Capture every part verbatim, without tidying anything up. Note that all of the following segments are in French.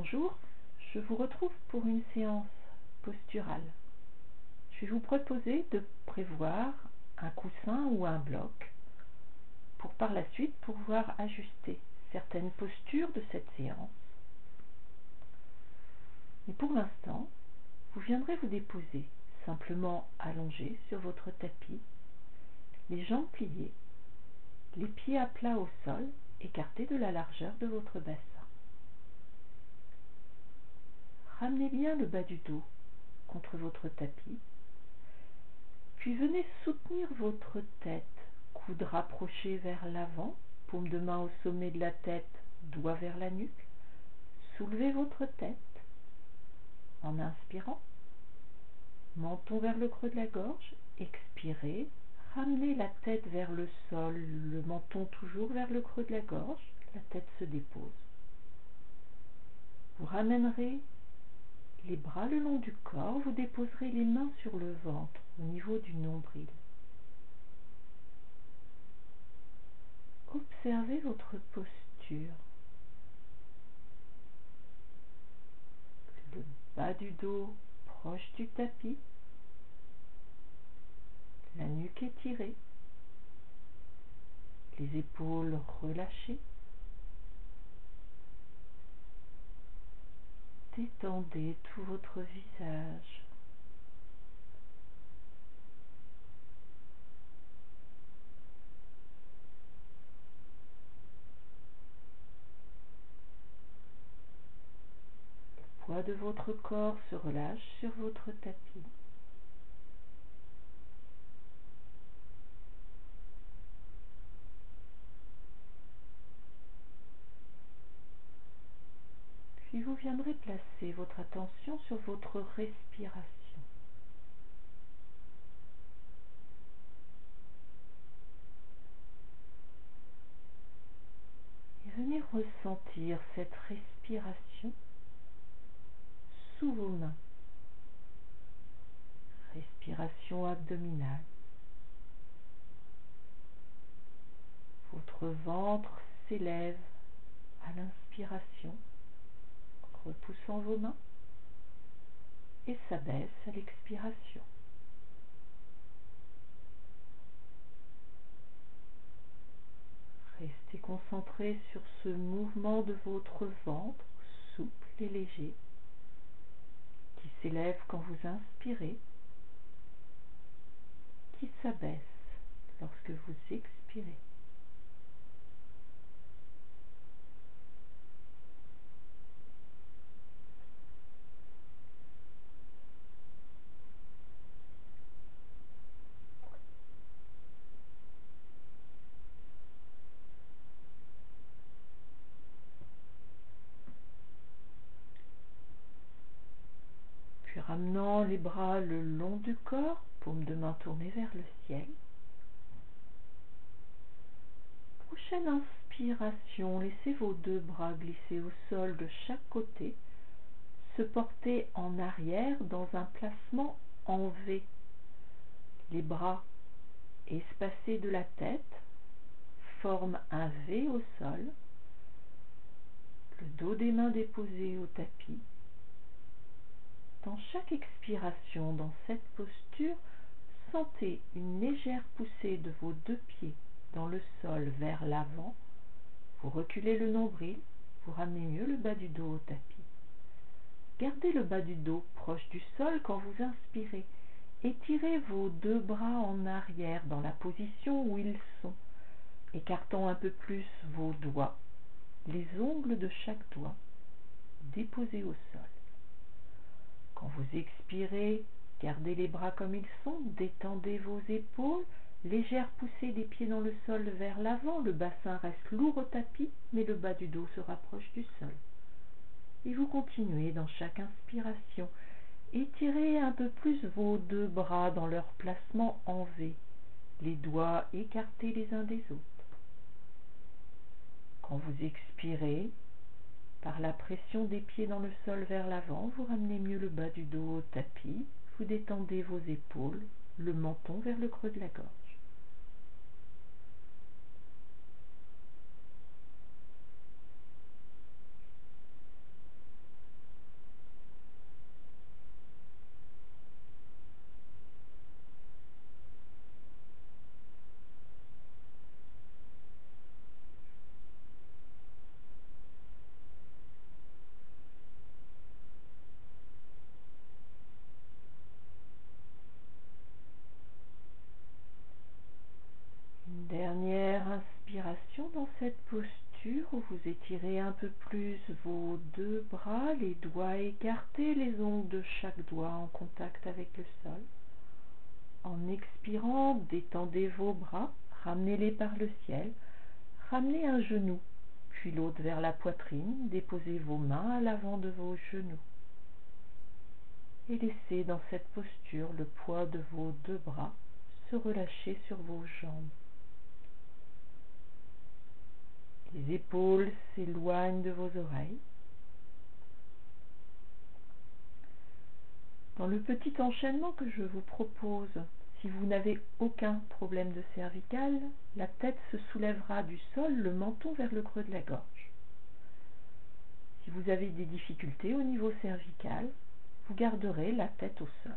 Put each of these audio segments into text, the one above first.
Bonjour, je vous retrouve pour une séance posturale. Je vais vous proposer de prévoir un coussin ou un bloc pour par la suite pouvoir ajuster certaines postures de cette séance. Et pour l'instant, vous viendrez vous déposer simplement allongé sur votre tapis, les jambes pliées, les pieds à plat au sol, écartés de la largeur de votre bassin. Ramenez bien le bas du dos contre votre tapis, puis venez soutenir votre tête, coude rapproché vers l'avant, paume de main au sommet de la tête, doigt vers la nuque. Soulevez votre tête en inspirant, menton vers le creux de la gorge, expirez, ramenez la tête vers le sol, le menton toujours vers le creux de la gorge, la tête se dépose. Vous ramènerez les bras le long du corps, vous déposerez les mains sur le ventre au niveau du nombril. Observez votre posture. Le bas du dos proche du tapis, la nuque étirée, les épaules relâchées. Détendez tout votre visage. Le poids de votre corps se relâche sur votre tapis. Puis vous viendrez placer votre attention sur votre respiration. Et venez ressentir cette respiration sous vos mains. Respiration abdominale. Votre ventre s'élève à l'inspiration, repoussant vos mains, et s'abaisse à l'expiration. Restez concentré sur ce mouvement de votre ventre, souple et léger, qui s'élève quand vous inspirez, qui s'abaisse lorsque vous expirez. Puis ramenant les bras le long du corps, paume de main tournée vers le ciel. Prochaine inspiration, laissez vos deux bras glisser au sol de chaque côté, se porter en arrière dans un placement en V. Les bras espacés de la tête forment un V au sol, le dos des mains déposé au tapis. Dans chaque expiration, dans cette posture, sentez une légère poussée de vos deux pieds dans le sol vers l'avant. Vous reculez le nombril, vous ramenez mieux le bas du dos au tapis. Gardez le bas du dos proche du sol quand vous inspirez. Étirez vos deux bras en arrière dans la position où ils sont, écartant un peu plus vos doigts, les ongles de chaque doigt déposés au sol. Quand vous expirez, gardez les bras comme ils sont, détendez vos épaules, légère poussée des pieds dans le sol vers l'avant, le bassin reste lourd au tapis, mais le bas du dos se rapproche du sol. Et vous continuez dans chaque inspiration. Étirez un peu plus vos deux bras dans leur placement en V, les doigts écartés les uns des autres. Quand vous expirez, par la pression des pieds dans le sol vers l'avant, vous ramenez mieux le bas du dos au tapis, vous détendez vos épaules, le menton vers le creux de la gorge. étirez un peu plus vos deux bras, les doigts écartés, les ongles de chaque doigt en contact avec le sol. En expirant, détendez vos bras, ramenez-les par le ciel, ramenez un genou, puis l'autre vers la poitrine, déposez vos mains à l'avant de vos genoux. Et laissez dans cette posture le poids de vos deux bras se relâcher sur vos jambes. Les épaules s'éloignent de vos oreilles. Dans le petit enchaînement que je vous propose, si vous n'avez aucun problème de cervicale, la tête se soulèvera du sol, le menton vers le creux de la gorge. Si vous avez des difficultés au niveau cervical, vous garderez la tête au sol.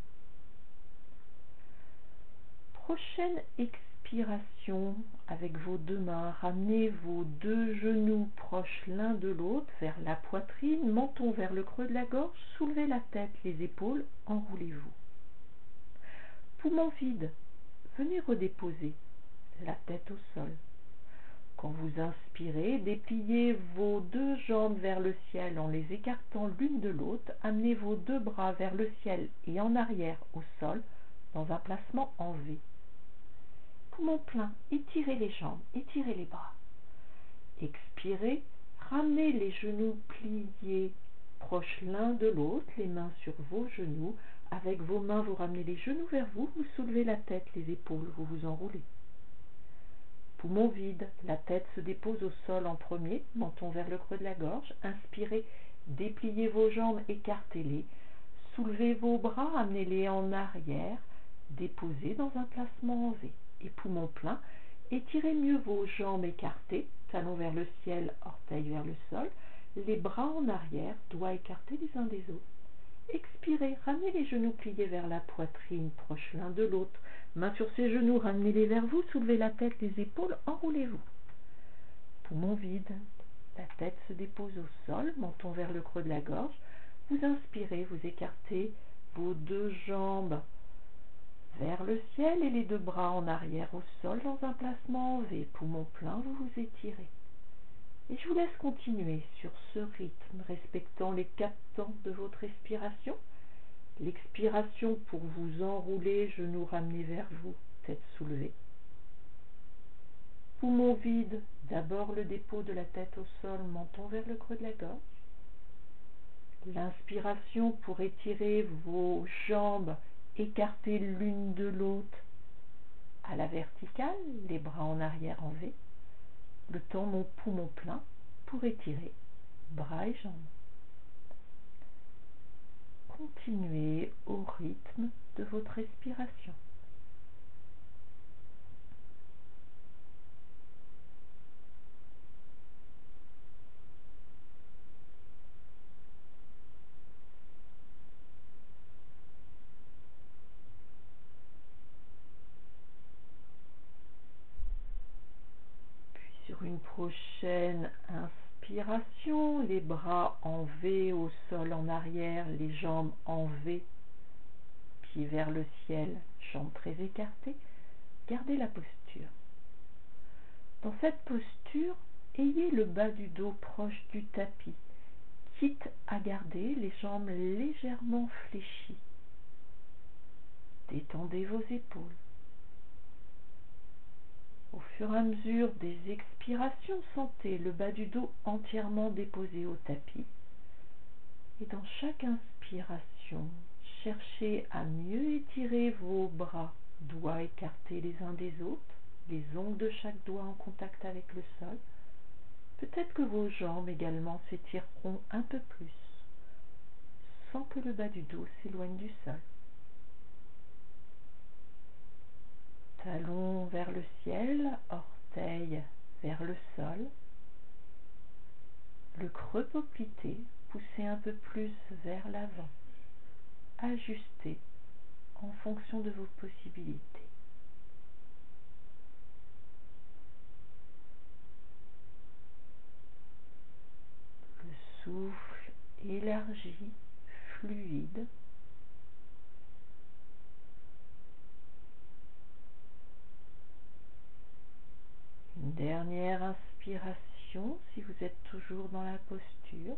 Prochaine expiration, avec vos deux mains, ramenez vos deux genoux proches l'un de l'autre vers la poitrine, menton vers le creux de la gorge, soulevez la tête, les épaules, enroulez-vous. Poumon vide, venez redéposer la tête au sol. Quand vous inspirez, dépliez vos deux jambes vers le ciel en les écartant l'une de l'autre, amenez vos deux bras vers le ciel et en arrière au sol dans un placement en V. Poumon plein, étirez les jambes, étirez les bras. Expirez, ramenez les genoux pliés proches l'un de l'autre, les mains sur vos genoux. Avec vos mains, vous ramenez les genoux vers vous, vous soulevez la tête, les épaules, vous vous enroulez. Poumon vide, la tête se dépose au sol en premier, menton vers le creux de la gorge. Inspirez, dépliez vos jambes, écartez-les. Soulevez vos bras, amenez-les en arrière, déposez dans un placement en V. Et poumon plein, étirez mieux vos jambes écartées, talons vers le ciel, orteils vers le sol, les bras en arrière, doigts écartés les uns des autres. Expirez, ramenez les genoux pliés vers la poitrine, proches l'un de l'autre. Mains sur ces genoux, ramenez-les vers vous, soulevez la tête, les épaules, enroulez-vous. Poumon vide, la tête se dépose au sol, menton vers le creux de la gorge. Vous inspirez, vous écartez vos deux jambes vers le ciel et les deux bras en arrière au sol dans un placement en V. Poumon plein, vous vous étirez. Et je vous laisse continuer sur ce rythme, respectant les quatre temps de votre respiration. L'expiration pour vous enrouler, genoux ramenés vers vous, tête soulevée. Poumon vide, d'abord le dépôt de la tête au sol, menton vers le creux de la gorge. L'inspiration pour étirer vos jambes écartées l'une de l'autre à la verticale, les bras en arrière en V. Le temps mon poumon plein pour étirer bras et jambes. Continuez au rythme de votre respiration. Sur une prochaine inspiration, les bras en V au sol en arrière, les jambes en V, pieds vers le ciel, jambes très écartées. Gardez la posture. Dans cette posture, ayez le bas du dos proche du tapis, quitte à garder les jambes légèrement fléchies. Détendez vos épaules. Au fur et à mesure des expirations, sentez le bas du dos entièrement déposé au tapis. Et dans chaque inspiration, cherchez à mieux étirer vos bras, doigts écartés les uns des autres, les ongles de chaque doigt en contact avec le sol. Peut-être que vos jambes également s'étireront un peu plus, sans que le bas du dos s'éloigne du sol. Talons vers le ciel, orteils vers le sol. Le creux poplité, poussez un peu plus vers l'avant. Ajustez en fonction de vos possibilités. Le souffle élargi, fluide. Une dernière inspiration. inspiration si vous êtes toujours dans la posture.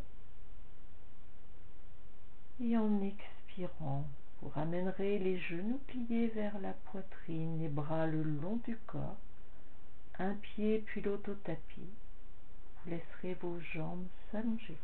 Et en expirant, vous ramènerez les genoux pliés vers la poitrine, les bras le long du corps, un pied puis l'autre au tapis. Vous laisserez vos jambes s'allonger.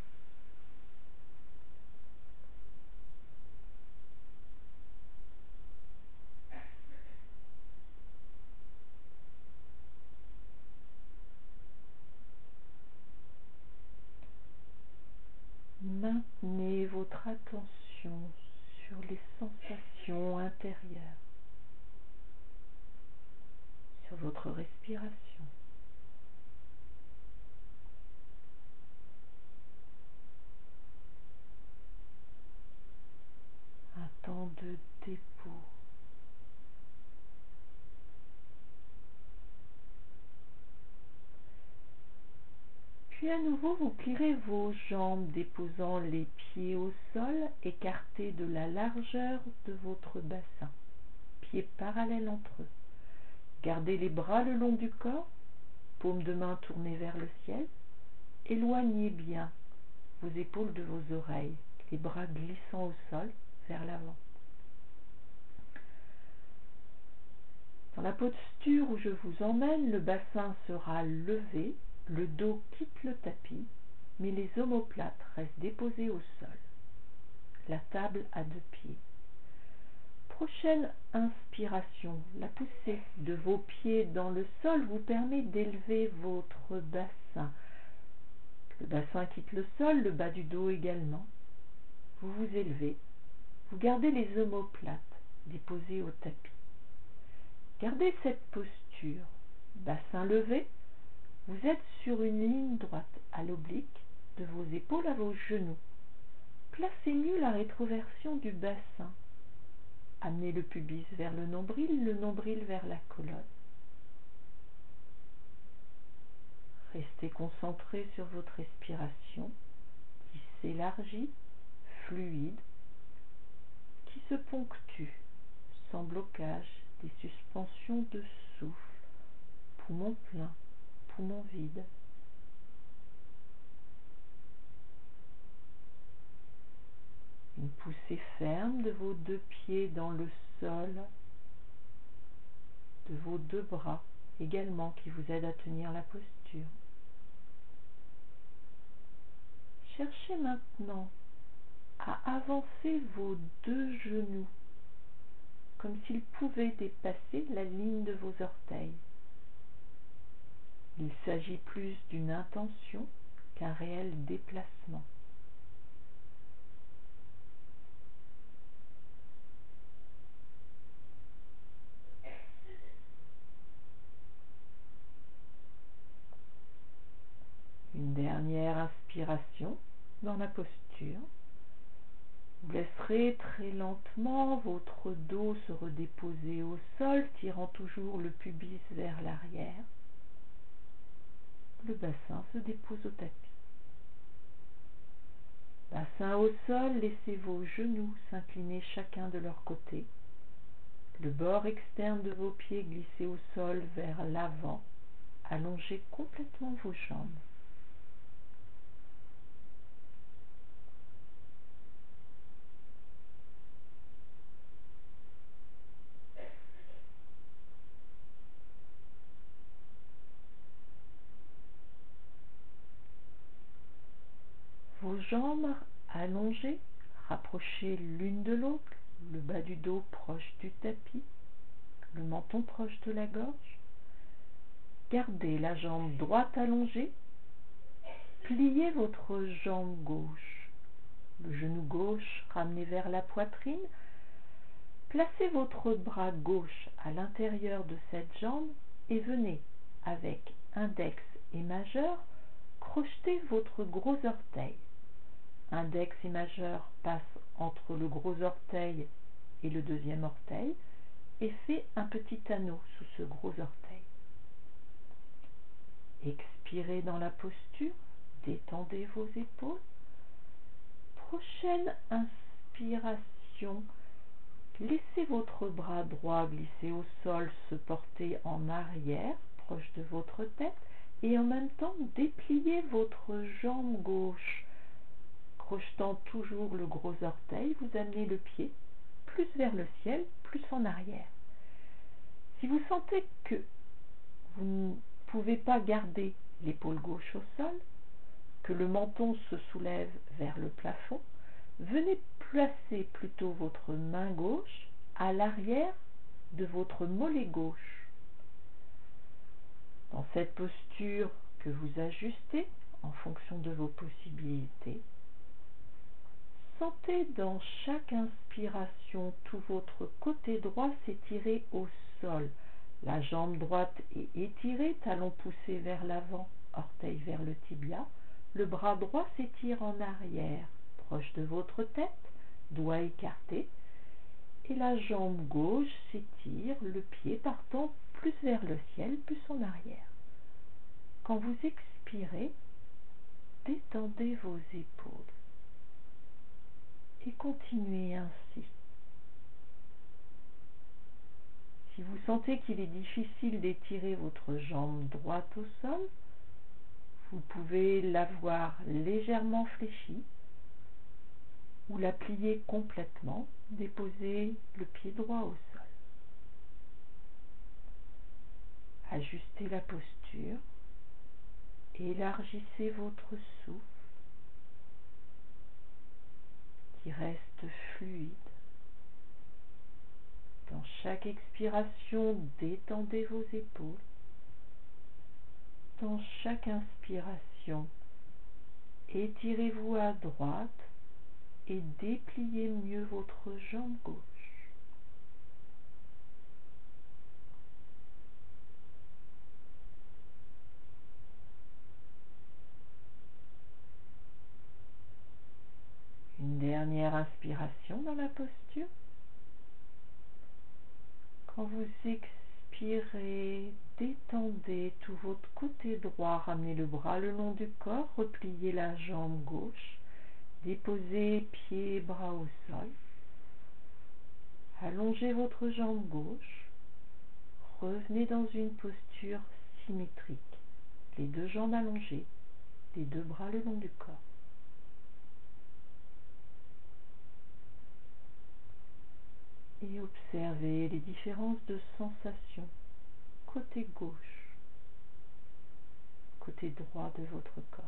Maintenez votre attention sur les sensations intérieures, sur votre respiration. Un temps de dépôt. Puis à nouveau, vous plierez vos jambes, déposant les pieds au sol, écartés de la largeur de votre bassin, pieds parallèles entre eux. Gardez les bras le long du corps, paumes de main tournées vers le ciel. Éloignez bien vos épaules de vos oreilles, les bras glissant au sol vers l'avant. Dans la posture où je vous emmène, le bassin sera levé, le dos quitte le tapis, mais les omoplates restent déposées au sol. La table à deux pieds. Prochaine inspiration, la poussée de vos pieds dans le sol vous permet d'élever votre bassin. Le bassin quitte le sol, le bas du dos également. Vous vous élevez, vous gardez les omoplates déposées au tapis. Gardez cette posture, bassin levé, vous êtes sur une ligne droite à l'oblique de vos épaules à vos genoux. Placez mieux la rétroversion du bassin. Amenez le pubis vers le nombril, le nombril vers la colonne. Restez concentré sur votre respiration qui s'élargit, fluide, qui se ponctue, sans blocage, des suspensions de souffle, poumon plein, poumon vide. Une poussée ferme de vos deux pieds dans le sol, de vos deux bras également qui vous aident à tenir la posture. Cherchez maintenant à avancer vos deux genoux comme s'ils pouvaient dépasser la ligne de vos orteils. Il s'agit plus d'une intention qu'un réel déplacement. Une dernière inspiration dans la posture. Vous laisserez très lentement votre dos se redéposer au sol, tirant toujours le pubis vers l'arrière. Le bassin se dépose au tapis. Bassin au sol, laissez vos genoux s'incliner chacun de leur côté. Le bord externe de vos pieds glisser au sol vers l'avant. Allongez complètement vos jambes. Vos jambes allongées, rapprochées l'une de l'autre, le bas du dos proche du tapis, le menton proche de la gorge. Gardez la jambe droite allongée, pliez votre jambe gauche, le genou gauche ramené vers la poitrine. Placez votre bras gauche à l'intérieur de cette jambe et venez, avec index et majeur, crocheter votre gros orteil. Index et majeur passent entre le gros orteil et le deuxième orteil et fait un petit anneau sous ce gros orteil. Expirez dans la posture, détendez vos épaules. Prochaine inspiration, laissez votre bras droit glisser au sol, se porter en arrière, proche de votre tête, et en même temps dépliez votre jambe gauche. Crochetant toujours le gros orteil, vous amenez le pied plus vers le ciel, plus en arrière. Si vous sentez que vous ne pouvez pas garder l'épaule gauche au sol, que le menton se soulève vers le plafond, venez placer plutôt votre main gauche à l'arrière de votre mollet gauche. Dans cette posture que vous ajustez en fonction de vos possibilités, sentez dans chaque inspiration tout votre côté droit s'étirer au sol. La jambe droite est étirée, talon poussé vers l'avant, orteil vers le tibia. Le bras droit s'étire en arrière, proche de votre tête, doigts écartés. Et la jambe gauche s'étire, le pied partant plus vers le ciel, plus en arrière. Quand vous expirez, détendez vos épaules. Et continuez ainsi. Si vous sentez qu'il est difficile d'étirer votre jambe droite au sol, vous pouvez l'avoir légèrement fléchie ou la plier complètement, déposer le pied droit au sol. Ajustez la posture, élargissez votre souffle qui reste fluide. Dans chaque expiration, détendez vos épaules. Dans chaque inspiration, étirez-vous à droite et dépliez mieux votre jambe gauche. Une dernière inspiration dans la posture. Quand vous expirez, détendez tout votre côté droit, ramenez le bras le long du corps, repliez la jambe gauche, déposez pieds et bras au sol, allongez votre jambe gauche, revenez dans une posture symétrique, les deux jambes allongées, les deux bras le long du corps. Et observez les différences de sensations, côté gauche, côté droit de votre corps.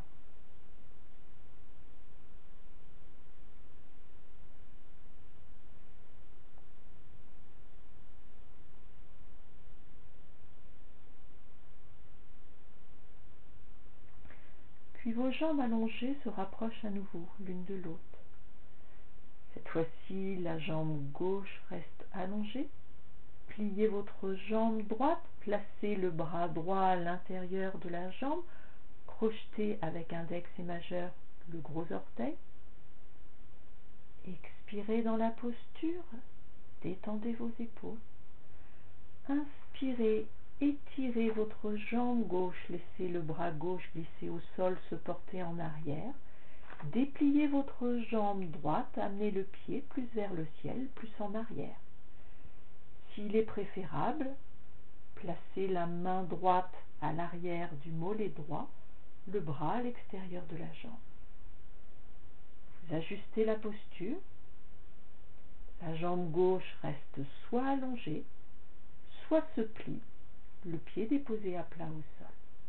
Puis vos jambes allongées se rapprochent à nouveau l'une de l'autre. Cette fois-ci, la jambe gauche reste allongée. Pliez votre jambe droite, placez le bras droit à l'intérieur de la jambe, crochetez avec index et majeur le gros orteil. Expirez dans la posture, détendez vos épaules. Inspirez, étirez votre jambe gauche, laissez le bras gauche glisser au sol, se porter en arrière. Dépliez votre jambe droite, amenez le pied plus vers le ciel, plus en arrière. S'il est préférable, placez la main droite à l'arrière du mollet droit, le bras à l'extérieur de la jambe. Vous ajustez la posture. La jambe gauche reste soit allongée, soit se plie, le pied déposé à plat au sol.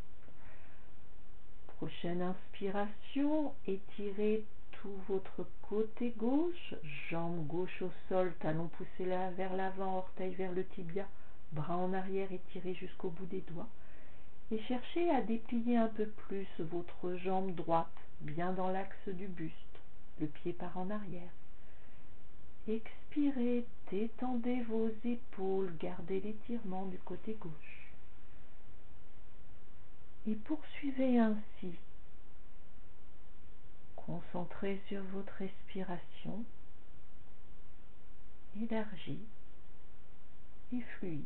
Prochaine inspiration, étirez tout votre côté gauche, jambe gauche au sol, talon poussé là vers l'avant, orteil vers le tibia, bras en arrière étiré jusqu'au bout des doigts. Et cherchez à déplier un peu plus votre jambe droite, bien dans l'axe du buste, le pied part en arrière. Expirez, détendez vos épaules, gardez l'étirement du côté gauche. Et poursuivez ainsi. Concentrez sur votre respiration, élargie et fluide.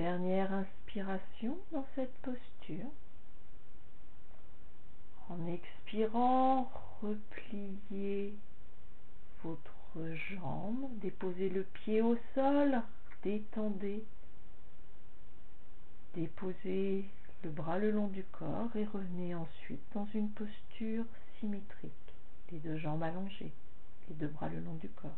dernière inspiration dans cette posture. En expirant, repliez votre jambe, déposez le pied au sol, détendez, déposez le bras le long du corps et revenez ensuite dans une posture symétrique, les deux jambes allongées, les deux bras le long du corps.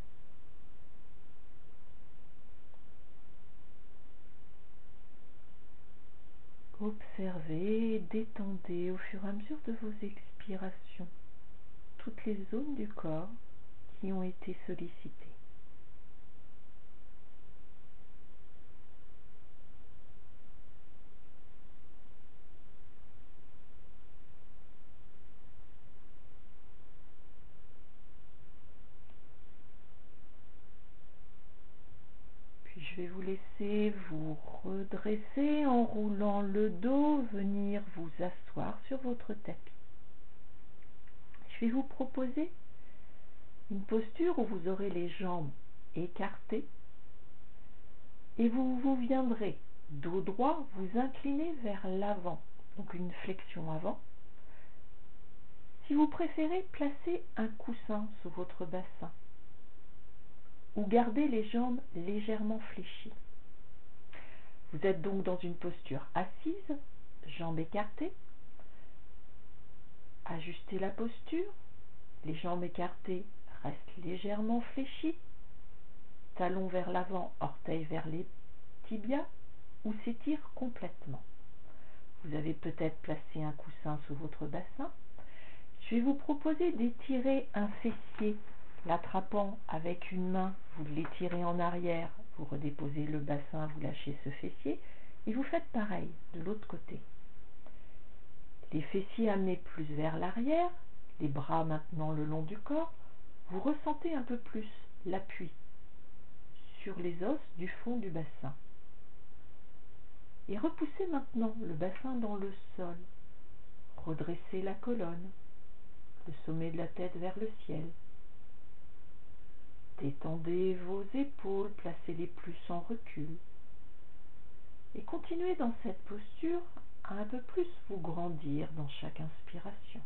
Observez et détendez au fur et à mesure de vos expirations toutes les zones du corps qui ont été sollicitées. Puis je vais vous laisser vous redresser en roulant le dos, venir vous asseoir sur votre tapis. Je vais vous proposer une posture où vous aurez les jambes écartées et vous, vous viendrez dos droit vous incliner vers l'avant, donc une flexion avant. Si vous préférez, placez un coussin sous votre bassin ou gardez les jambes légèrement fléchies. Vous êtes donc dans une posture assise, jambes écartées. Ajustez la posture, les jambes écartées restent légèrement fléchies, talons vers l'avant, orteils vers les tibias ou s'étirent complètement. Vous avez peut-être placé un coussin sous votre bassin. Je vais vous proposer d'étirer un fessier, l'attrapant avec une main, vous l'étirez en arrière, vous redéposez le bassin, vous lâchez ce fessier et vous faites pareil de l'autre côté. Les fessiers amenés plus vers l'arrière, les bras maintenant le long du corps, vous ressentez un peu plus l'appui sur les os du fond du bassin. Et repoussez maintenant le bassin dans le sol. Redressez la colonne, le sommet de la tête vers le ciel. Détendez vos épaules, placez-les plus en recul. Et continuez dans cette posture à un peu plus vous grandir dans chaque inspiration.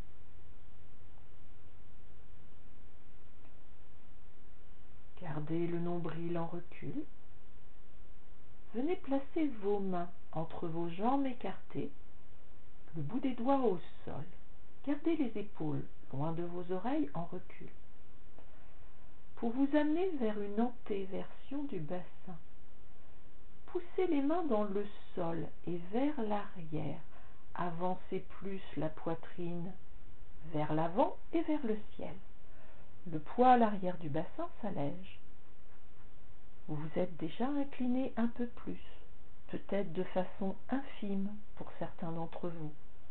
Gardez le nombril en recul. Venez placer vos mains entre vos jambes écartées, le bout des doigts au sol. Gardez les épaules loin de vos oreilles en recul. Pour vous amener vers une antéversion du bassin, poussez les mains dans le sol et vers l'arrière. Avancez plus la poitrine vers l'avant et vers le ciel. Le poids à l'arrière du bassin s'allège. Vous vous êtes déjà incliné un peu plus, peut-être de façon infime pour certains d'entre vous.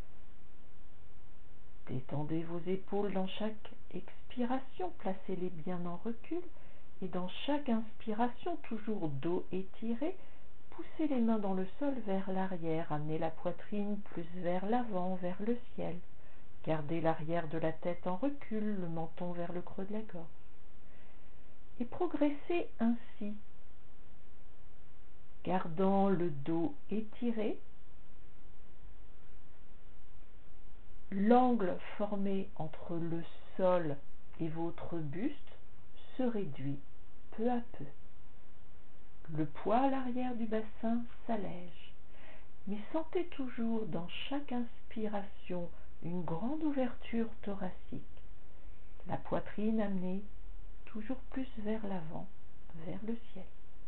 Détendez vos épaules dans chaque expiration, placez-les bien en recul et dans chaque inspiration, toujours dos étiré, poussez les mains dans le sol vers l'arrière, amenez la poitrine plus vers l'avant, vers le ciel. Gardez l'arrière de la tête en recul, le menton vers le creux de la gorge. Et progressez ainsi, gardant le dos étiré, l'angle formé entre le sol et votre buste se réduit peu à peu. Le poids à l'arrière du bassin s'allège, mais sentez toujours dans chaque inspiration une grande ouverture thoracique, la poitrine amenée toujours plus vers l'avant, vers le ciel.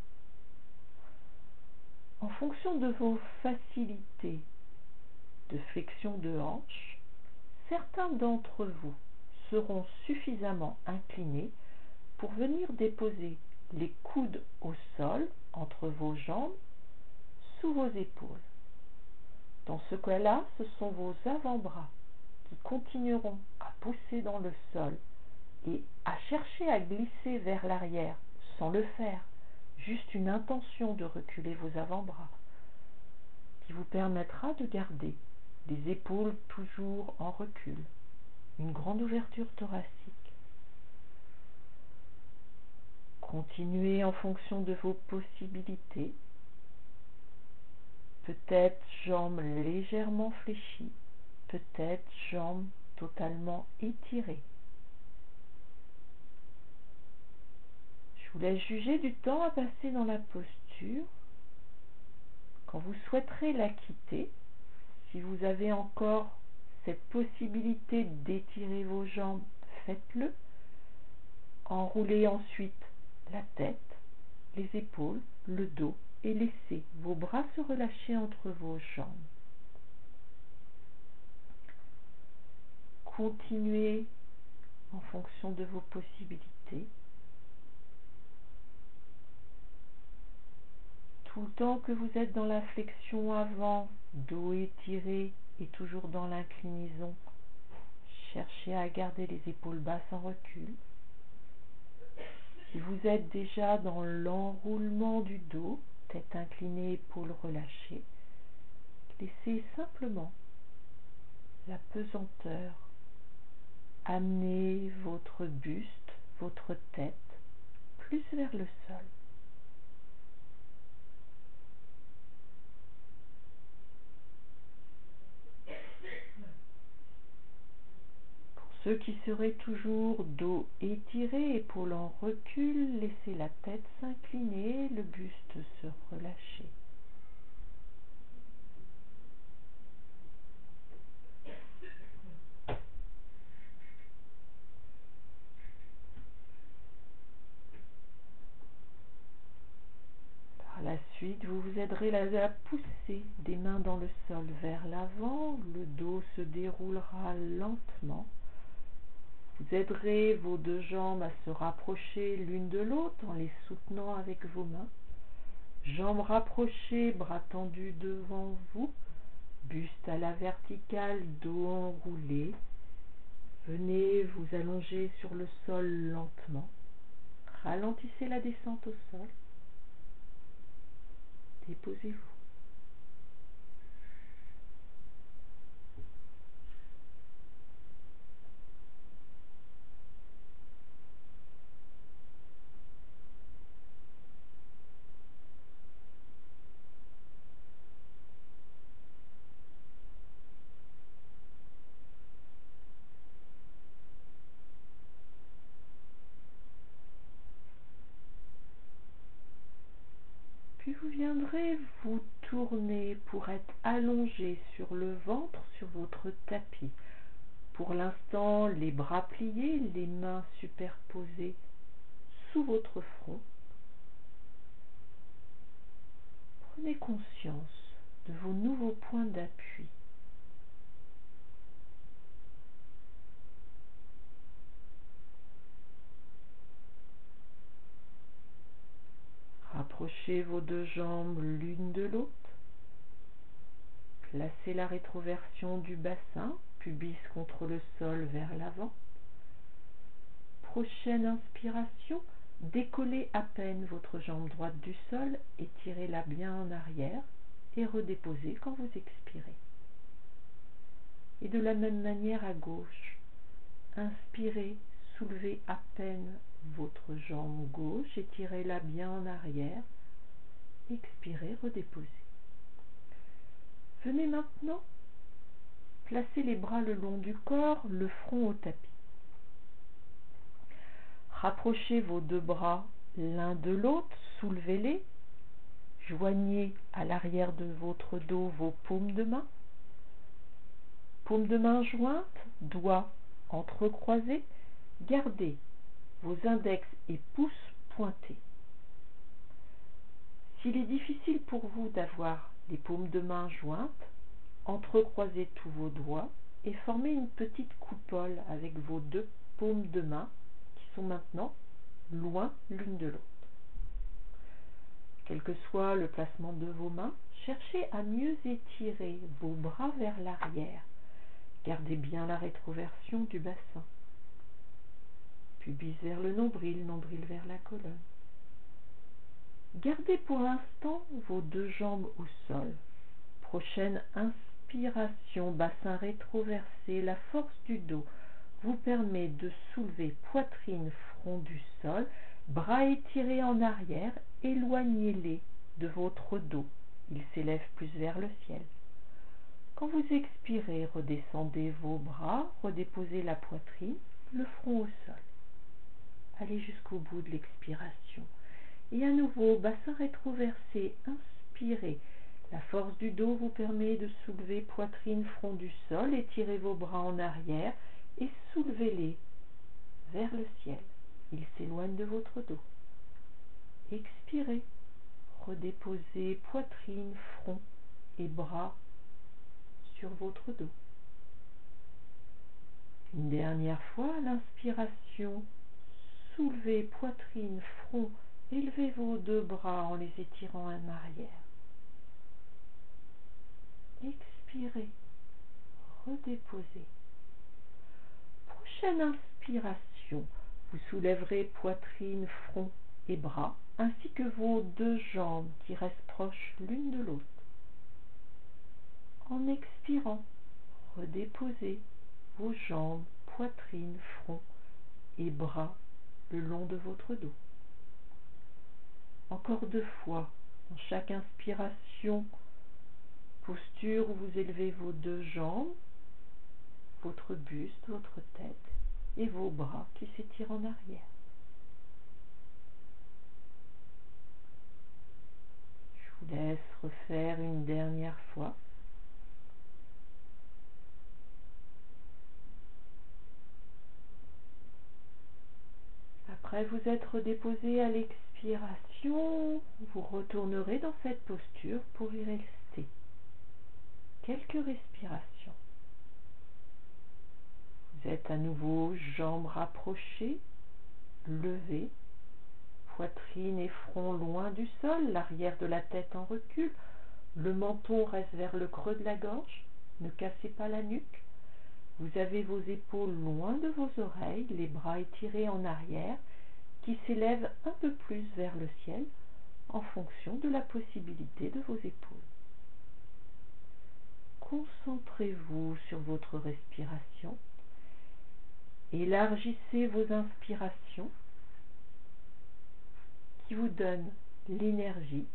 En fonction de vos facilités de flexion de hanche, certains d'entre vous seront suffisamment inclinés pour venir déposer les coudes au sol entre vos jambes, sous vos épaules. Dans ce cas-là, ce sont vos avant-bras qui continueront à pousser dans le sol et à chercher à glisser vers l'arrière sans le faire, juste une intention de reculer vos avant-bras qui vous permettra de garder les épaules toujours en recul, une grande ouverture thoracique. Continuez en fonction de vos possibilités Peut-être jambes légèrement fléchies, peut-être jambes totalement étirées. Je vous laisse juger du temps à passer dans la posture. Quand vous souhaiterez la quitter, si vous avez encore cette possibilité d'étirer vos jambes, faites-le. Enroulez ensuite la tête, les épaules, le dos et laissez vos bras se relâcher entre vos jambes. Continuez en fonction de vos possibilités. Tout le temps que vous êtes dans la flexion avant, dos étiré et toujours dans l'inclinaison, cherchez à garder les épaules basses en recul. Si vous êtes déjà dans l'enroulement du dos, tête inclinée, épaules relâchées, laissez simplement la pesanteur amener votre buste, votre tête, plus vers le sol. Ceux qui seraient toujours dos étiré, épaules en recul, laissez la tête s'incliner, le buste se relâcher. Par la suite, vous vous aiderez à la pousser des mains dans le sol vers l'avant, le dos se déroulera lentement. Vous aiderez vos deux jambes à se rapprocher l'une de l'autre en les soutenant avec vos mains. Jambes rapprochées, bras tendus devant vous, buste à la verticale, dos enroulé. Venez vous allonger sur le sol lentement. Ralentissez la descente au sol. Déposez-vous. Puis vous viendrez vous tourner pour être allongé sur le ventre, sur votre tapis. Pour l'instant, les bras pliés, les mains superposées sous votre front. Prenez conscience de vos nouveaux points d'appui. Rapprochez vos deux jambes l'une de l'autre. Placez la rétroversion du bassin, pubis contre le sol vers l'avant. Prochaine inspiration, décollez à peine votre jambe droite du sol, étirez-la bien en arrière et redéposez quand vous expirez. Et de la même manière à gauche, inspirez, soulevez à peine votre jambe gauche, étirez-la bien en arrière, expirez, redéposez. Venez maintenant placer les bras le long du corps, le front au tapis. Rapprochez vos deux bras l'un de l'autre, soulevez-les, joignez à l'arrière de votre dos vos paumes de main. Paumes de main jointes, doigts entrecroisés, gardez vos index et pouces pointés. S'il est difficile pour vous d'avoir les paumes de main jointes, entrecroisez tous vos doigts et formez une petite coupole avec vos deux paumes de main qui sont maintenant loin l'une de l'autre. Quel que soit le placement de vos mains, cherchez à mieux étirer vos bras vers l'arrière. Gardez bien la rétroversion du bassin. Pubis vers le nombril, nombril vers la colonne. Gardez pour l'instant vos deux jambes au sol. Prochaine inspiration, bassin rétroversé, la force du dos vous permet de soulever poitrine, front du sol, bras étirés en arrière, éloignez-les de votre dos. il s'élève plus vers le ciel. Quand vous expirez, redescendez vos bras, redéposez la poitrine, le front au sol. Allez jusqu'au bout de l'expiration. Et à nouveau, bassin rétroversé, inspirez. La force du dos vous permet de soulever poitrine, front du sol, étirez vos bras en arrière et soulevez-les vers le ciel. Ils s'éloignent de votre dos. Expirez. Redéposez poitrine, front et bras sur votre dos. Une dernière fois, à l'inspiration, soulevez poitrine, front, élevez vos deux bras en les étirant en arrière. Expirez, redéposez. Prochaine inspiration, vous soulèverez poitrine, front et bras, ainsi que vos deux jambes qui restent proches l'une de l'autre. En expirant, redéposez vos jambes, poitrine, front et bras le long de votre dos. Encore deux fois, dans chaque inspiration, posture où vous élevez vos deux jambes, votre buste, votre tête et vos bras qui s'étirent en arrière. Je vous laisse refaire une dernière fois. Après vous être déposé à l'expiration, vous retournerez dans cette posture pour y rester quelques respirations. Vous êtes à nouveau jambes rapprochées, levées, poitrine et front loin du sol, l'arrière de la tête en recul, le menton reste vers le creux de la gorge, ne cassez pas la nuque. Vous avez vos épaules loin de vos oreilles, les bras étirés en arrière, qui s'élèvent un peu plus vers le ciel en fonction de la possibilité de vos épaules. Concentrez-vous sur votre respiration. Élargissez vos inspirations qui vous donnent l'énergie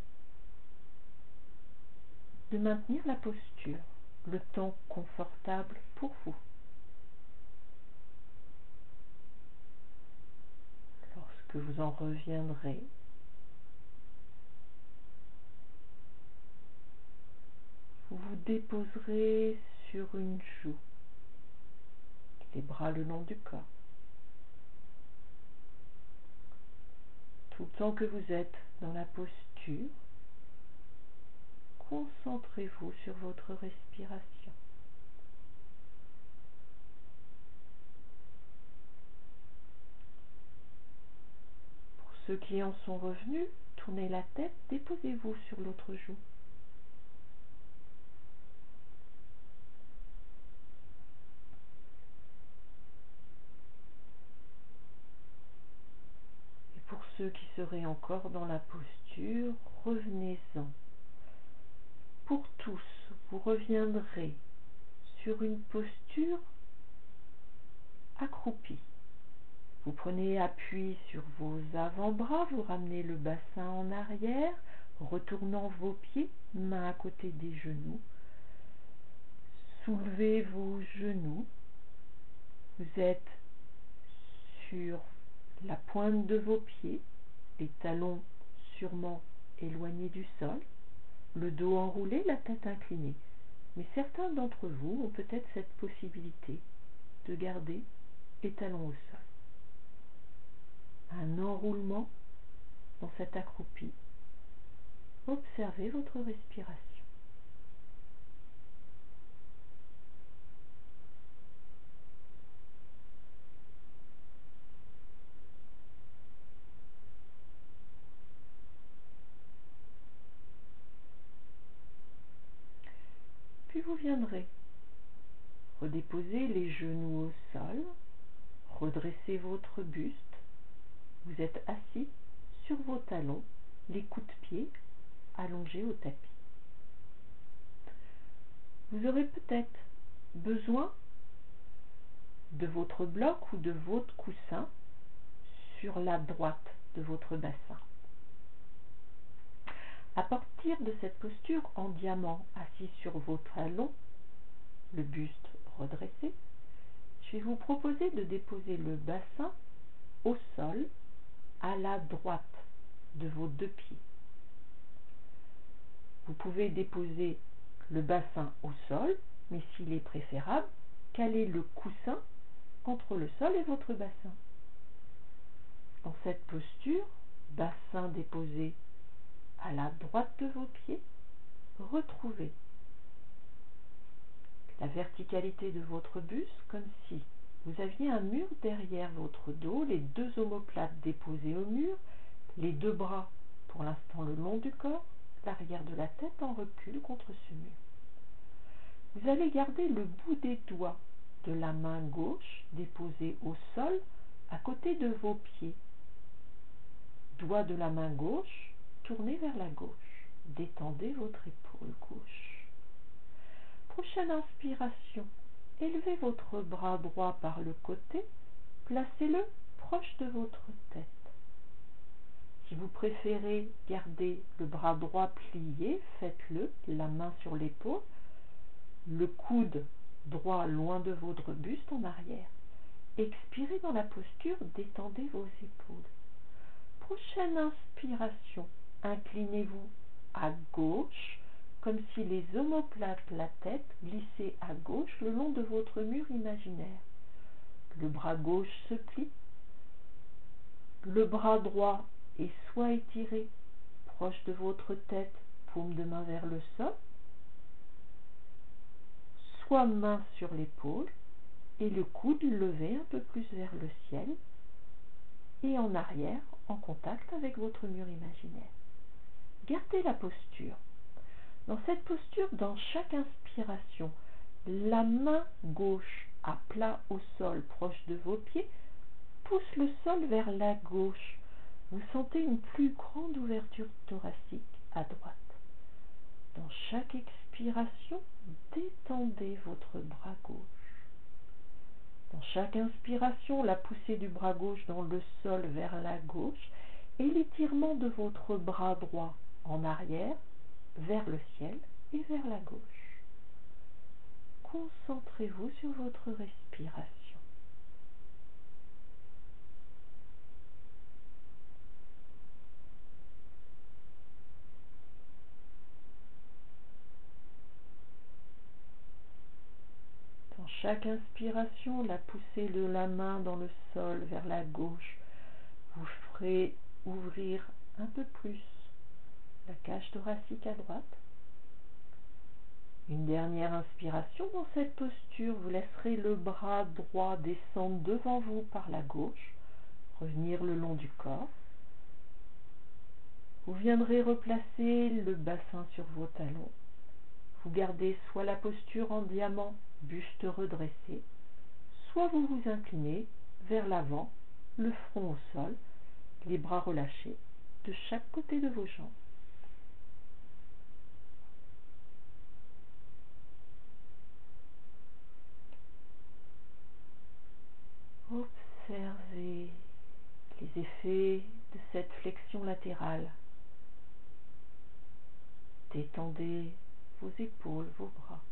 de maintenir la posture, le temps confortable pour vous. Lorsque vous en reviendrez, vous vous déposerez sur une joue, les bras le long du corps. Tout le temps que vous êtes dans la posture, concentrez-vous sur votre respiration. Pour ceux qui en sont revenus, tournez la tête, déposez-vous sur l'autre joue. Et pour ceux qui seraient encore dans la posture, revenez-en. Pour tous, vous reviendrez sur une posture accroupie. Vous prenez appui sur vos avant-bras, vous ramenez le bassin en arrière, retournant vos pieds, mains à côté des genoux. Soulevez vos genoux. Vous êtes sur la pointe de vos pieds, les talons sûrement éloignés du sol, le dos enroulé, la tête inclinée. Mais certains d'entre vous ont peut-être cette possibilité de garder les talons au sol. Un enroulement dans cette accroupie. Observez votre respiration. Puis vous viendrez redéposer les genoux au sol, redresser votre buste. Vous êtes assis sur vos talons, les coudes de pied allongés au tapis. Vous aurez peut-être besoin de votre bloc ou de votre coussin sur la droite de votre bassin. À partir de cette posture en diamant, assis sur vos talons, le buste redressé, je vais vous proposer de déposer le bassin au sol à la droite de vos deux pieds. Vous pouvez déposer le bassin au sol, mais s'il est préférable, caler le coussin entre le sol et votre bassin. Dans cette posture, bassin déposé à la droite de vos pieds, retrouvez la verticalité de votre buste comme si vous aviez un mur derrière votre dos, les deux omoplates déposées au mur, les deux bras pour l'instant le long du corps, l'arrière de la tête en recul contre ce mur. Vous allez garder le bout des doigts de la main gauche déposé au sol à côté de vos pieds. Doigt de la main gauche tourné vers la gauche. Détendez votre épaule gauche. Prochaine inspiration. Élevez votre bras droit par le côté. Placez-le proche de votre tête. Si vous préférez garder le bras droit plié, faites-le, la main sur l'épaule, le coude droit loin de votre buste en arrière. Expirez dans la posture, détendez vos épaules. Prochaine inspiration, inclinez-vous à gauche, comme si les omoplates, la tête, glissaient à gauche le long de votre mur imaginaire. Le bras gauche se plie. Le bras droit est soit étiré, proche de votre tête, paume de main vers le sol, soit main sur l'épaule, et le coude levé un peu plus vers le ciel, et en arrière, en contact avec votre mur imaginaire. Gardez la posture. Dans cette posture, dans chaque inspiration, la main gauche à plat au sol, proche de vos pieds, pousse le sol vers la gauche. Vous sentez une plus grande ouverture thoracique à droite. Dans chaque expiration, détendez votre bras gauche. Dans chaque inspiration, la poussée du bras gauche dans le sol vers la gauche et l'étirement de votre bras droit en arrière, vers le ciel et vers la gauche. Concentrez-vous sur votre respiration. Dans chaque inspiration, la poussée de la main dans le sol vers la gauche vous ferez ouvrir un peu plus la cage thoracique à droite. Une dernière inspiration dans cette posture, vous laisserez le bras droit descendre devant vous par la gauche, revenir le long du corps. Vous viendrez replacer le bassin sur vos talons. Vous gardez soit la posture en diamant, buste redressé, soit vous vous inclinez vers l'avant, le front au sol, les bras relâchés de chaque côté de vos jambes. Observez les effets de cette flexion latérale. Détendez vos épaules, vos bras.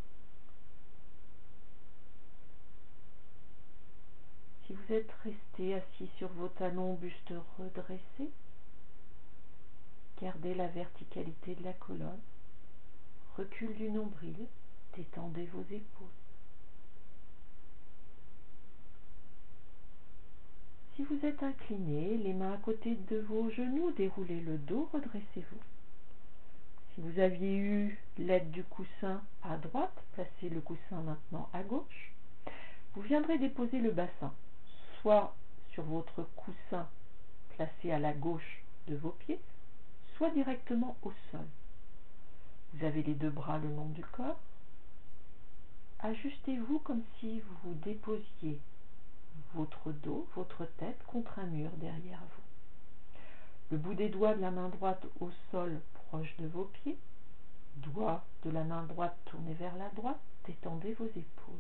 Si vous êtes resté assis sur vos talons, buste redressé, gardez la verticalité de la colonne. Recul du nombril, détendez vos épaules. Si vous êtes incliné, les mains à côté de vos genoux, déroulez le dos, redressez-vous. Si vous aviez eu l'aide du coussin à droite, placez le coussin maintenant à gauche. Vous viendrez déposer le bassin, soit sur votre coussin placé à la gauche de vos pieds, soit directement au sol. Vous avez les deux bras le long du corps. Ajustez-vous comme si vous déposiez votre dos, votre tête contre un mur derrière vous. Le bout des doigts de la main droite au sol proche de vos pieds. Doigt de la main droite tourné vers la droite. Détendez vos épaules.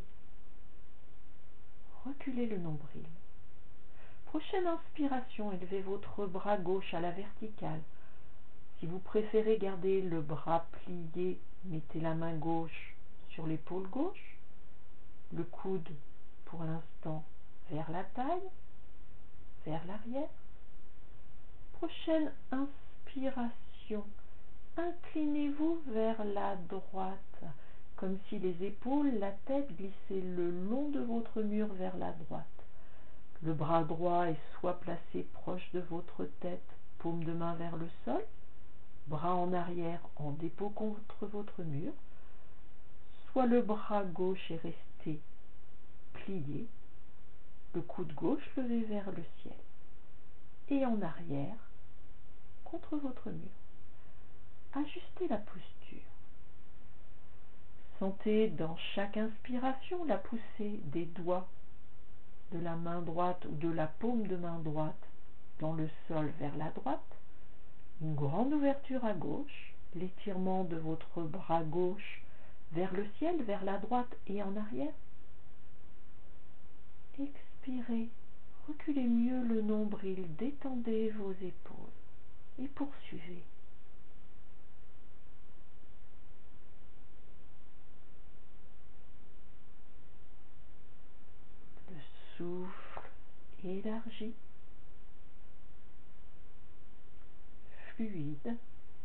Reculez le nombril. Prochaine inspiration, élevez votre bras gauche à la verticale. Si vous préférez garder le bras plié, mettez la main gauche sur l'épaule gauche, le coude pour l'instant vers la taille, vers l'arrière. Prochaine inspiration, inclinez-vous vers la droite, comme si les épaules, la tête glissaient le long de votre mur vers la droite. Le bras droit est soit placé proche de votre tête, paume de main vers le sol, bras en arrière en dépôt contre votre mur, soit le bras gauche est resté plié, le coude gauche levé vers le ciel, et en arrière contre votre mur. Ajustez la posture. Sentez dans chaque inspiration la poussée des doigts de la main droite ou de la paume de main droite dans le sol vers la droite, une grande ouverture à gauche, l'étirement de votre bras gauche vers le ciel, vers la droite et en arrière. Expirez, reculez mieux le nombril, détendez vos épaules et poursuivez. Le souffle élargi, fluide.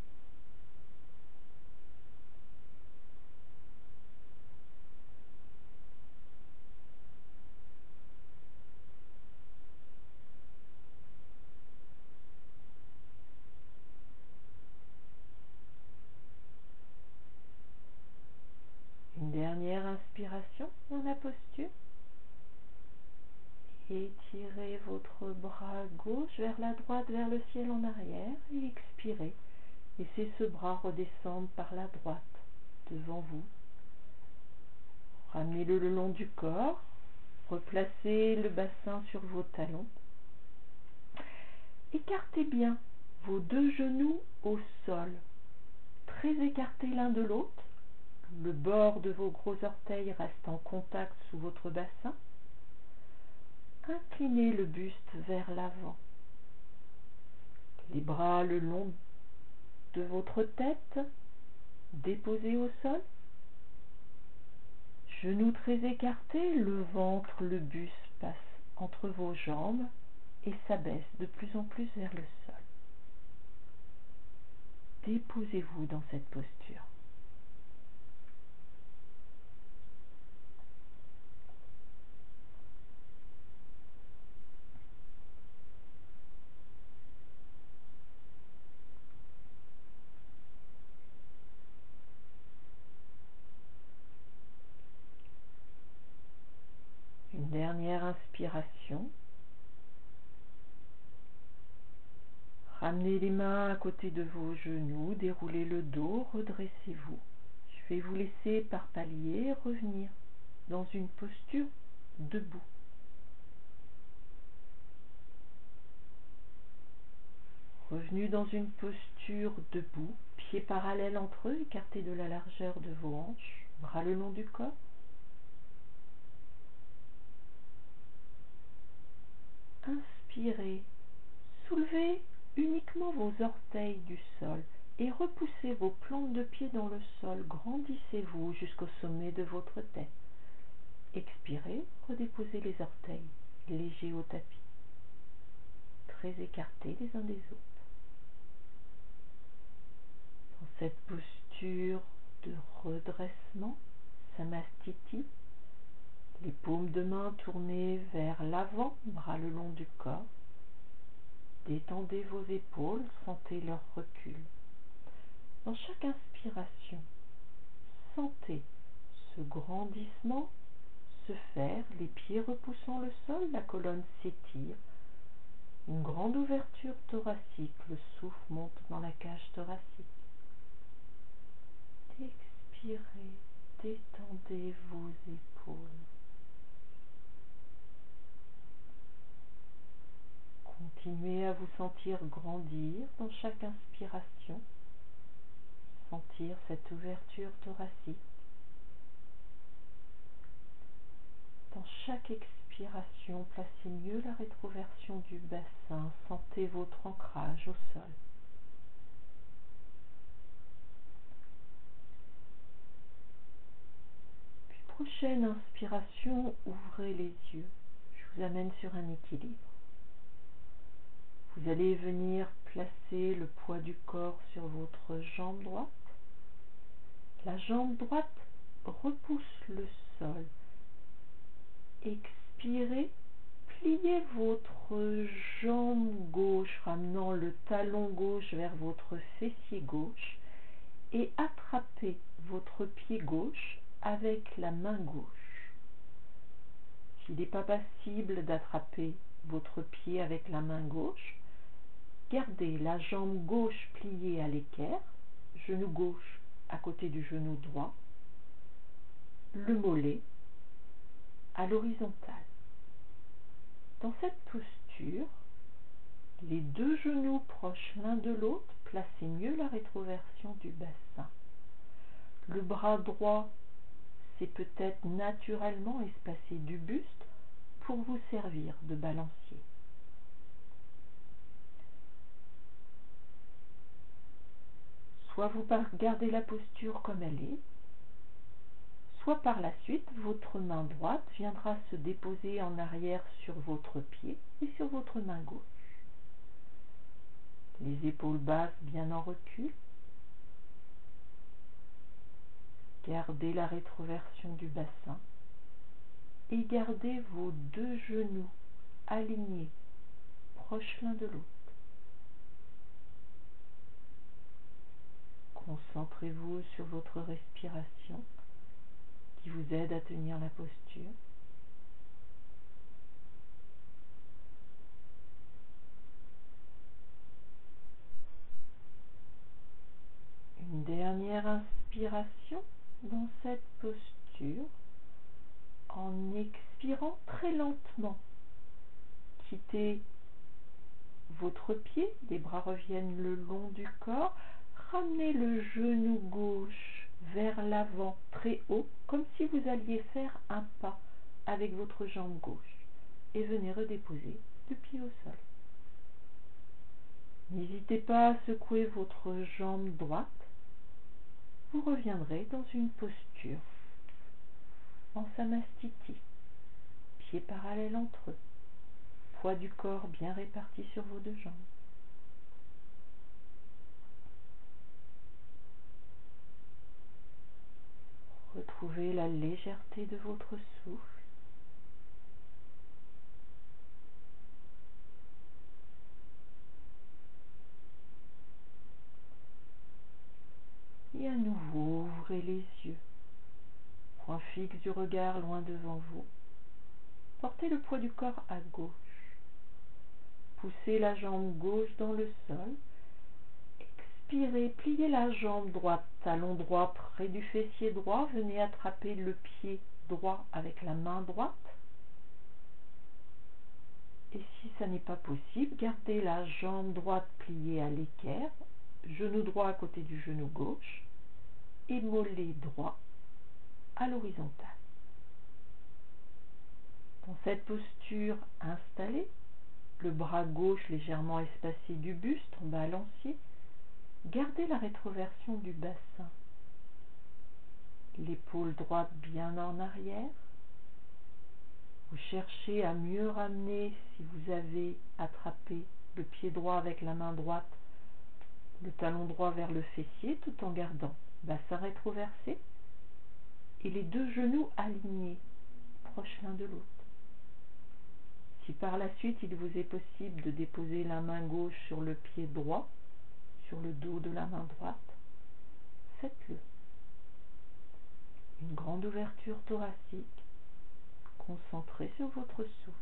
Une dernière inspiration dans la posture. Étirez votre bras gauche vers la droite, vers le ciel en arrière et expirez. Laissez ce bras redescendre par la droite devant vous. Ramenez-le le long du corps. Replacez le bassin sur vos talons. Écartez bien vos deux genoux au sol, très écartés l'un de l'autre. Le bord de vos gros orteils reste en contact sous votre bassin. Inclinez le buste vers l'avant. Les bras le long de votre tête, déposés au sol. Genoux très écartés, le ventre, le buste passe entre vos jambes et s'abaisse de plus en plus vers le sol. Déposez-vous dans cette posture. Une dernière inspiration. Ramenez les mains à côté de vos genoux, déroulez le dos, redressez-vous. Je vais vous laisser par paliers revenir dans une posture debout. Revenu dans une posture debout, pieds parallèles entre eux, écartés de la largeur de vos hanches, bras le long du corps. Inspirez, soulevez uniquement vos orteils du sol et repoussez vos plantes de pied dans le sol. Grandissez-vous jusqu'au sommet de votre tête. Expirez, redéposez les orteils légers au tapis, très écartés les uns des autres. Dans cette posture de redressement, Samastiti, les paumes de main tournées vers l'avant, bras le long du corps. Détendez vos épaules, sentez leur recul. Dans chaque inspiration, sentez ce grandissement se faire, les pieds repoussant le sol, la colonne s'étire. Une grande ouverture thoracique, le souffle monte dans la cage thoracique. Expirez, détendez vos épaules. Continuez à vous sentir grandir dans chaque inspiration, sentir cette ouverture thoracique. Dans chaque expiration, placez mieux la rétroversion du bassin, sentez votre ancrage au sol. Prochaine inspiration, ouvrez les yeux. Je vous amène sur un équilibre. Vous allez venir placer le poids du corps sur votre jambe droite. La jambe droite repousse le sol. Expirez, pliez votre jambe gauche, ramenant le talon gauche vers votre fessier gauche et attrapez votre pied gauche avec la main gauche. S'il n'est pas possible d'attraper votre pied avec la main gauche, gardez la jambe gauche pliée à l'équerre, genou gauche à côté du genou droit, le mollet à l'horizontale. Dans cette posture, les deux genoux proches l'un de l'autre, placez mieux la rétroversion du bassin. Le bras droit s'est peut-être naturellement espacé du buste pour vous servir de balancier. Soit vous gardez la posture comme elle est, soit par la suite, votre main droite viendra se déposer en arrière sur votre pied et sur votre main gauche. Les épaules basses bien en recul. Gardez la rétroversion du bassin et gardez vos deux genoux alignés, proches l'un de l'autre. Concentrez-vous sur votre respiration qui vous aide à tenir la posture. Une dernière inspiration dans cette posture en expirant très lentement. Quittez votre pied, les bras reviennent le long du corps. Ramenez le genou gauche vers l'avant très haut, comme si vous alliez faire un pas avec votre jambe gauche. Et venez redéposer le pied au sol. N'hésitez pas à secouer votre jambe droite. Vous reviendrez dans une posture en samastiti, pieds parallèles entre eux, poids du corps bien réparti sur vos deux jambes. Retrouvez la légèreté de votre souffle. Et à nouveau, ouvrez les yeux. Point fixe du regard loin devant vous. Portez le poids du corps à gauche. Poussez la jambe gauche dans le sol. Expirez, pliez la jambe droite, talon droit près du fessier droit. Venez attraper le pied droit avec la main droite. Et si ça n'est pas possible, gardez la jambe droite pliée à l'équerre, genou droit à côté du genou gauche et mollet droit à l'horizontale. Dans cette posture installée, le bras gauche légèrement espacé du buste en balancier, gardez la rétroversion du bassin. L'épaule droite bien en arrière. Vous cherchez à mieux ramener, si vous avez attrapé le pied droit avec la main droite, le talon droit vers le fessier, tout en gardant bassin rétroversé et les deux genoux alignés, proches l'un de l'autre. Si par la suite il vous est possible de déposer la main gauche sur le pied droit, sur le dos de la main droite, faites-le. Une grande ouverture thoracique, concentrée sur votre souffle.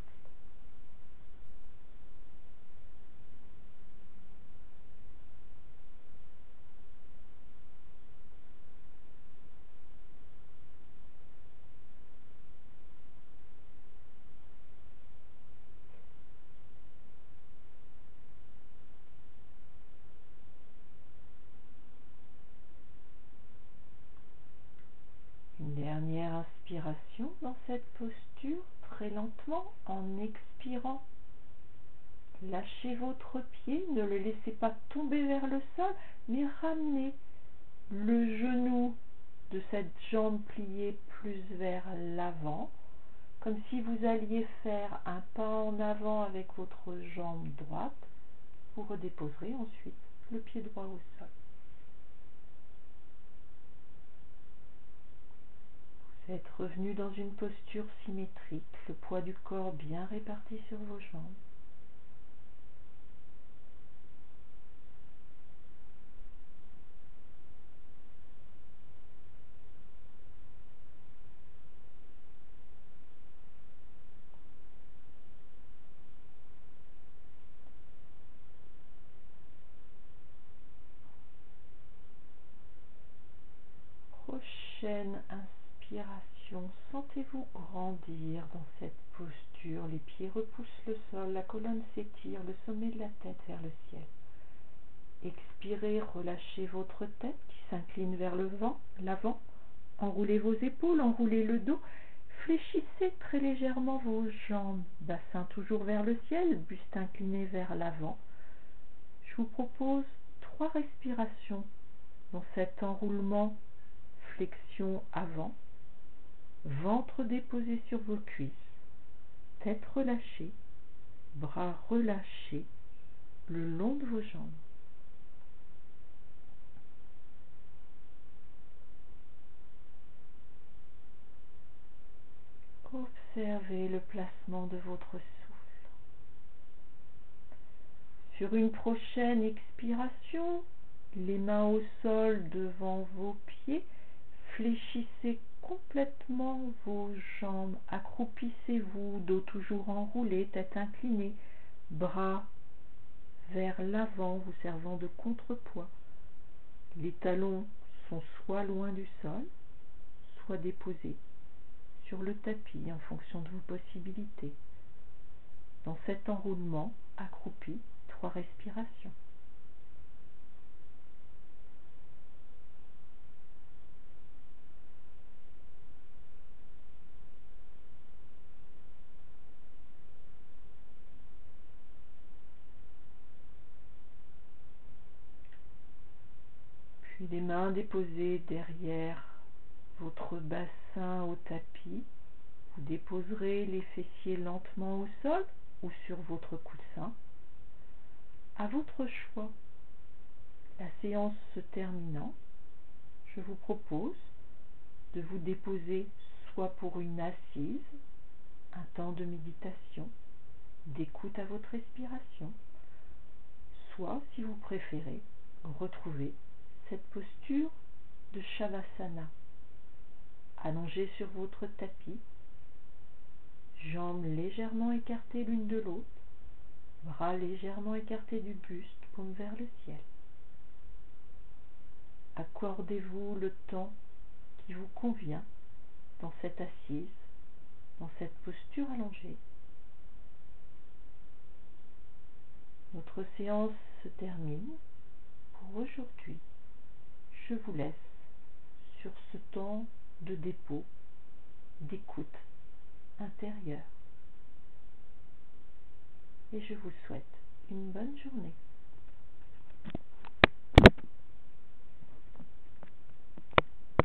Une dernière inspiration dans cette posture, très lentement, en expirant. Lâchez votre pied, ne le laissez pas tomber vers le sol, mais ramenez le genou de cette jambe pliée plus vers l'avant, comme si vous alliez faire un pas en avant avec votre jambe droite. Vous redéposerez ensuite le pied droit au sol. Vous êtes revenu dans une posture symétrique, le poids du corps bien réparti sur vos jambes. Prochaine inspiration, sentez-vous grandir dans cette posture. Les pieds repoussent le sol, la colonne s'étire, le sommet de la tête vers le ciel. Expirez, relâchez votre tête qui s'incline vers le vent, l'avant. Enroulez vos épaules, enroulez le dos. Fléchissez très légèrement vos jambes, bassin toujours vers le ciel, buste incliné vers l'avant. Je vous propose trois respirations dans cet enroulement, flexion avant, ventre déposé sur vos cuisses, tête relâchée, bras relâchés le long de vos jambes. Observez le placement de votre souffle. Sur une prochaine expiration, les mains au sol devant vos pieds, fléchissez complètement vos jambes, accroupissez-vous, dos toujours enroulé, tête inclinée, bras vers l'avant, vous servant de contrepoids. Les talons sont soit loin du sol, soit déposés sur le tapis en fonction de vos possibilités. Dans cet enroulement accroupi, trois respirations. Puis les mains déposées derrière votre bassin au tapis. Vous déposerez les fessiers lentement au sol ou sur votre coussin. À votre choix. La séance se terminant, je vous propose de vous déposer soit pour une assise, un temps de méditation, d'écoute à votre respiration, soit, si vous préférez, retrouver cette posture de Shavasana, allongée sur votre tapis, jambes légèrement écartées l'une de l'autre, bras légèrement écartés du buste, paume vers le ciel. Accordez-vous le temps qui vous convient dans cette assise, dans cette posture allongée. Notre séance se termine. Pour aujourd'hui, je vous laisse sur ce temps de dépôt, d'écoute intérieure. Et je vous souhaite une bonne journée.